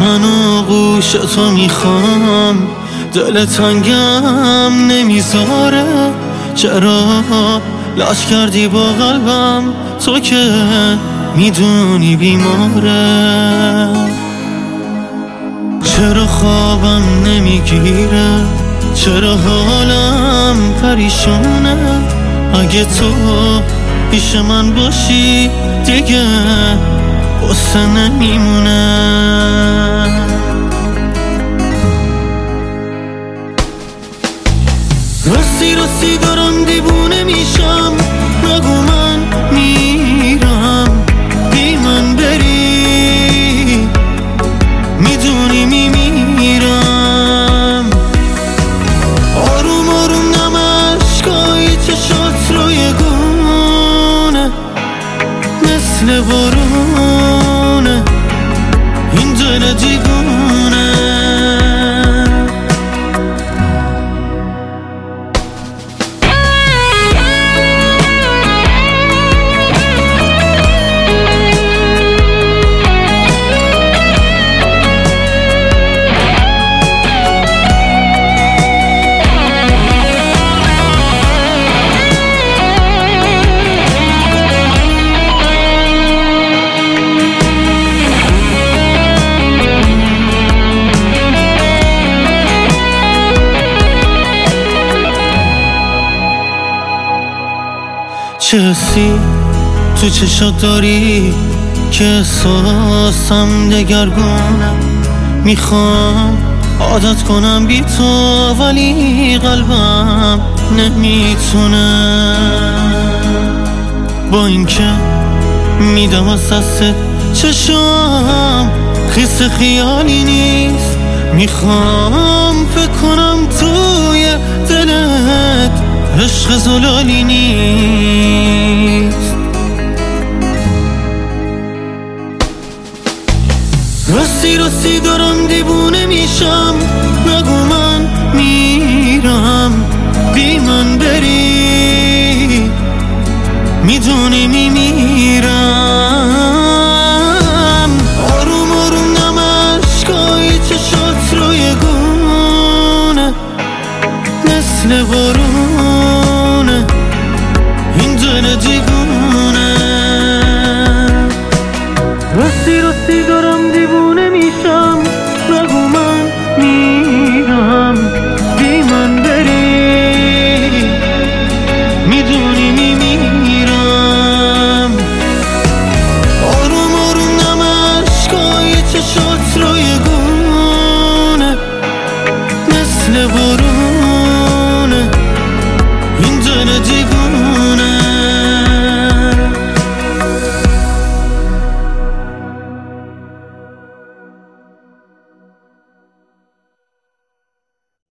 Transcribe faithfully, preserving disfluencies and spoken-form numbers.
من آغوش تو میخوام، دل تنگم نمیذاره. چرا لاش کردی با قلبم، تو که میدونی بیماره. چرا خوابم نمیگیره، چرا حالم پریشونه. اگه تو پیش من باشی دیگه قصه نمیمونه. راستی راستی دارم دیوونه میشم، نگو من میرم بی من بری، میدونی میمیرم. آروم آروم نمشکای چشات رو یه گونه، مثل بارونه این دل دیگونه. چه حسی تو چشات داری که احساسم دگرگونه. میخوام عادت کنم بی تو ولی قلبم نمیتونه. با اینکه میدم از دستت چشام خیس خیالی نیست. میخوام فکر کنم توی دلت عشق زلالی نیست. راستی راستی دارم دیوونه میشم، نگو من میرم بی من بری، میدونی میمیرم. آروم آروم نمشکای چشات رو یه گونه، مثل بارونه این دل دیگونه. راستی راستی